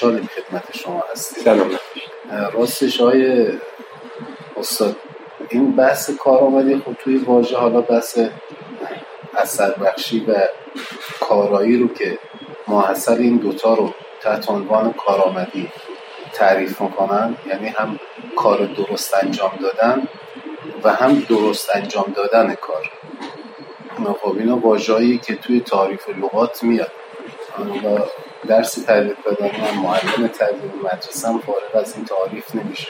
خوشحالیم خدمت شما هستیم. سلام. راستش های استاد، این بحث کارآمدی خب توی واژه، حالا بحث اثر بخشی و کارایی رو که ماحصل این دوتا رو تحت عنوان کارآمدی تعریف میکنن، یعنی هم کار درست انجام دادن و هم درست انجام دادن کار. خب اینا واژه‌ای که توی تعریف لغات میاد و درس تربیت بدنی هم معلم تربیت مدرسه هم فارغ از این تعریف نمیشه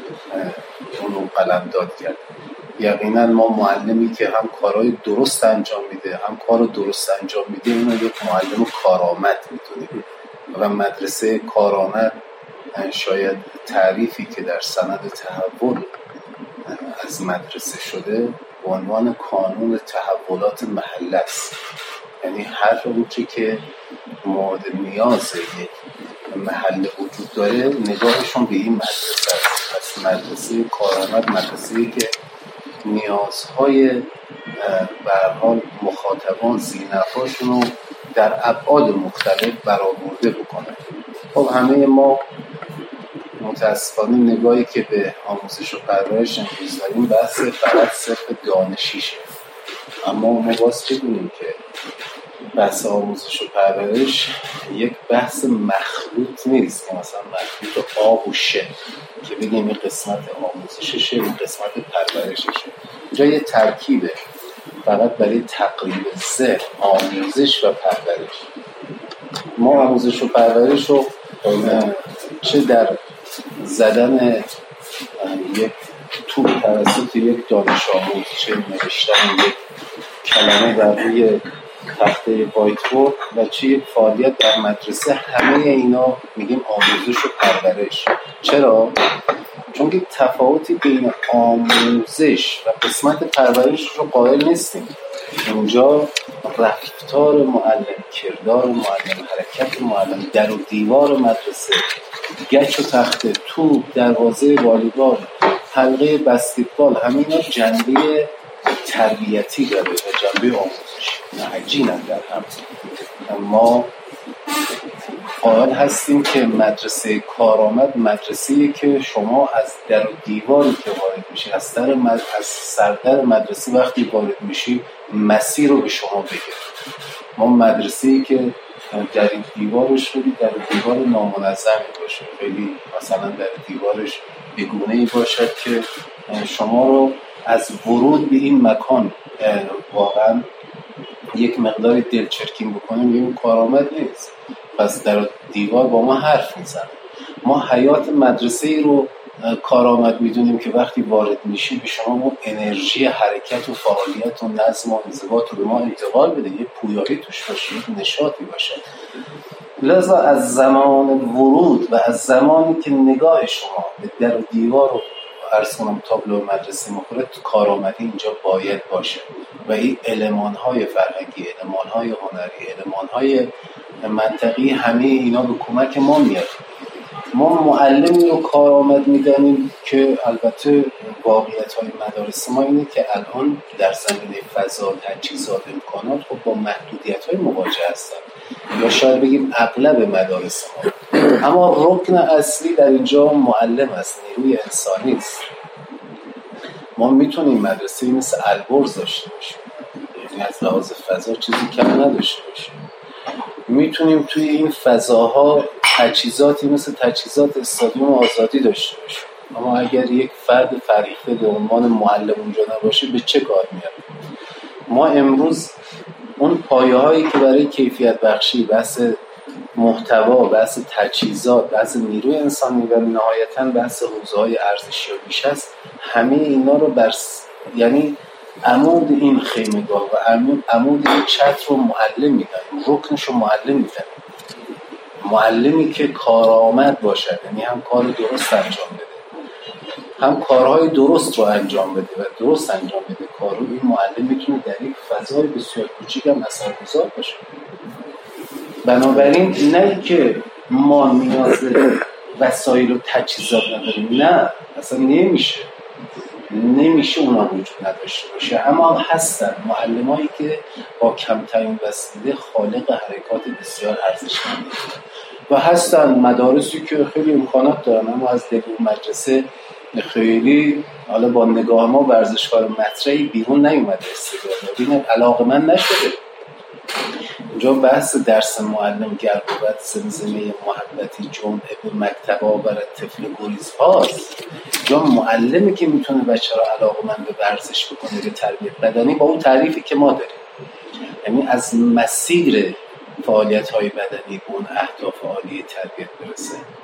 اونو قلمداد کرد. یقینا ما معلمی که هم کارهای درست انجام میده هم کار درست انجام میده اینو یک معلم کارآمد میدونیم و مدرسه کارآمد شاید تعریفی که در سند تحول از مدرسه شده به عنوان کانون تحولات محله است. یعنی هر روچی که مورد نیاز یک محله وجود داره نگاهشون به این مدرسه است. پس مدرسه کارآمد مدرسه‌ای که نیازهای به هر حال مخاطبان زینفاشون رو در ابعاد مختلف برآورده بکنه. خب همه ما متاسفانه نگاهی که به آموزش و پرورش امروز داریم بحث فقط صرف دانشیشه، اما ما باز بدونیم که بحث آموزش و پرورش یک بحث مخلوط نیست که مثلا مخلوط آب و شه که بگیم این قسمت آموزششه این قسمت پرورششه. اینجا یه ترکیبه فقط برای تقریب ذهن آموزش و پرورش. ما آموزش و پرورش رو چه در زدن یک توپ توسط یک دانش آموز، چه نوشتن یک کلمه بر روی تخته وایت بورد و چه یک فعالیت در مدرسه، همه اینا میگیم آموزش و پرورش. چرا؟ چون که تفاوتی بین آموزش و قسمت پرورش رو قائل نیستیم. اونجا رفتار معلم، کردار معلم، حرکت معلم، در و دیوار مدرسه، گچ و تخته، توپ، دروازه والیبال، حلقه بسکتبال، همه اینا جنبه تربیتی داره و جنبه آموزشی نهجینن در هم. ما قائل هستیم که مدرسه کارآمد مدرسه‌ای که شما از در و دیواری که وارد میشی، از سردر مدرسه وقتی وارد میشی مسیر رو به شما بگه. ما مدرسه‌ای که در این دیوارش خیلی در دیوار نامنظمی باشه، خیلی مثلا در دیوارش بگونه‌ای باشد که شما رو از ورود به این مکان واقعا یک مقدار دلچرکین بکنیم، این کارآمد نیست. پس در دیوار با ما حرف میزنه. ما حیات مدرسه‌ای رو کارآمد میدونیم که وقتی وارد میشی به شما اون انرژی حرکت و فعالیت و نظم و انضباط رو به ما انتقال بده، یه پویایی توش باشه، یه نشاطی باشه. لذا از زمان ورود و از زمانی که نگاه شما به در و دیوار رو عرض کنم تابلو مدرسه مخوره، تو کارآمدی اینجا باید باشه و این المان‌های فرهنگی، المان‌های هنری، المان‌های منطقی، همه اینا به کمک ما میاد. ما معلمی رو کارآمد میدانیم که البته واقعیت‌های مدارس ما اینه که الان در زمینه فضا، تجهیزات، امکانات خب با محدودیت‌های مواجه هستن یا شاید بگیم اغلب مدارس ما، اما رکن اصلی در اینجا معلم است، نیروی انسانی است. ما میتونیم مدرسه‌ای مثل البرز داشته باشیم، یعنی از لحاظ فضا چیزی کم نداشته باشیم. میتونیم توی این فضاها تجهیزاتی مثل تجهیزات استادیوم آزادی داشته باشیم، اما اگر یک فرد فریخته به عنوان معلم اونجا نباشه به چه کار میاد؟ ما امروز اون پایه‌هایی که برای کیفیت بخشی، بحث محتوا، بحث تجهیزات، بحث نیروی انسانی و نهایتاً بحث حوزه‌های ارزشی و بیش است، همه اینا رو یعنی عمود این خیمه‌گاه و عمود این چتر رو معلم میدن، رکنش رو معلم میدن. معلمی که کارآمد باشد، یعنی هم کار درست انجام بده، هم کارهای درست رو انجام بده و درست انجام بده کارو، این معلم میتونه در یک فضای بسیار کوچیک هم اثرگذار باشه. بنابراین نه که ما نیاز وسایل و تجهیزات نداریم، نه، اصلا نمیشه اونا وجود نداشته باشه، اما هستن معلمایی که با کمترین وسیله خالق حرکات بسیار ارزشمندی. و هستن مدارسی که خیلی امکانات دارن، اما از دل اون مدرسه خیلی حالا با نگاه ما ورزشکار مطرحی بیرون نیومده، استعداد ببینه علاقه‌مند نشده. اونجا بحث درس معلم گربوبت زمزمه محبتی جمعه به مکتب آورد طفل گریز هاست. اونجا معلمی که میتونه بچه را علاقه‌مند به ورزش بکنه، به تربیت بدنی، با اون تعریفی که ما داریم، یعنی از مسیر فعالیت های بدنی به اون اهداف عالی تربیت برسه.